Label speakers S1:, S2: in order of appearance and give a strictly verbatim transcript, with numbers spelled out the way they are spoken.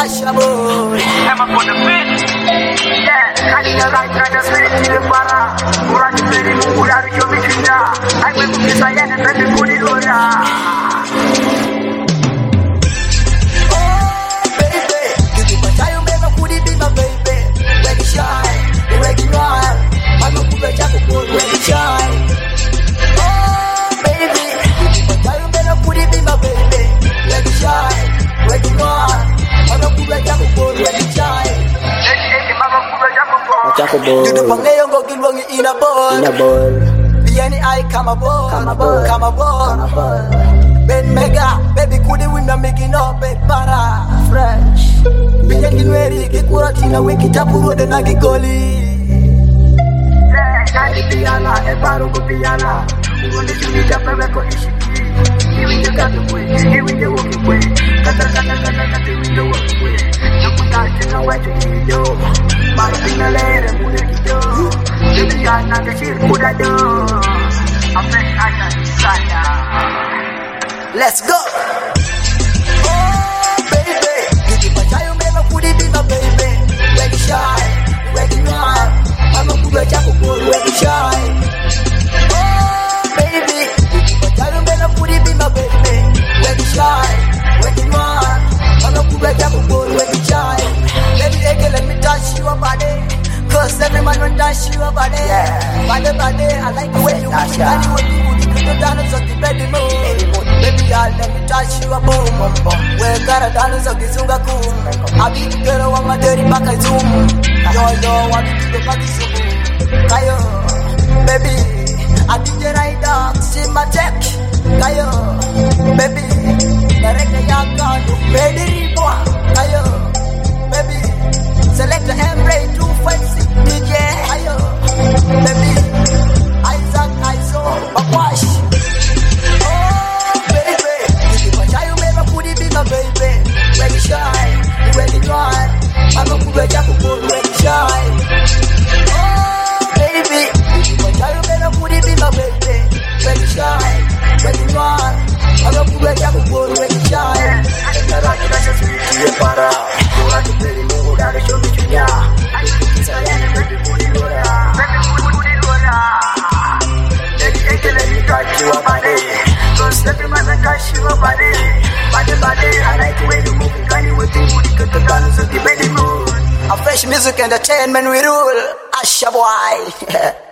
S1: Asha boy.
S2: Emma for the beat. Yeah, I need a right kind of spirit in the para. Murad very Murad Yomikinda. I will be Sayan and very good in Lora.
S1: Oh, baby. You do what I remember, could it be my baby? When you shine, the regular. I'm a good jack of gold when you shine. Oh, baby. You do what I remember, could it be my baby? When you shine, regular. I'm a good jack of gold when you shine.
S3: You
S1: do pangayo go kilwangi in a ball.
S3: In a ball.
S1: Biani I come a ball.
S3: Come a ball.
S1: Come a ball.
S3: Come a ball.
S1: Ben mega, baby could win the making up bed para.
S3: Fresh.
S1: Biani nweri kikura tina wiki tapuro de nagi goli.
S2: Yeah, kali piana, e paro ko piana. Ugonde chini chapa weko ishiki. Here we got the way, here we go walking way. Kata kata kata kata we go walking way. Nakuta chena wacho hiyo. Mara pina lere mune kido. Baby ya na kashir kuda do. Ape aja saya.
S1: Let's go. Oh baby, you keep a child never could it be my baby. When you shine, when you run, I'm a good jack of gold when you shine. Oh baby, you keep a child never could it be my baby. When you shine, when you run, I'm a good jack of gold when you shine. Baby, again, let me touch your body. Cause every man will touch your body. Yeah. Body, body, I like the way you move. I do what you do. You can dance on the bed, move. Baby, I'll let me touch you a boom. We're gonna dance on the Zunga Kum. I be the girl on my dirty back, I zoom. Yo, yo, I be the back, I zoom. Kayo, baby, I did the right dog, see my check. Kayo, baby, direct the young gun, ready, boy. Kayo, baby, select the M-Ray two fancy D J. Kayo, baby, Isaac, I saw, Bakwash. Baby, when you shine, when you run, I'm a good jack of gold when you shine. Oh, baby, when you better put it in my baby. When you shine, when you run, I'm a good jack of gold when you shine.
S2: I like to just be here para. You like to play the mood that show me to ya. I think it's a land and very good in Lora. Very good in Lora. Let me take it, let me touch you up body. Cause every man can touch you up body. Body, body, I like the way you move. Can you wait to move? You can dance on the belly moon.
S1: A fresh music entertainment we rule. Asha boy.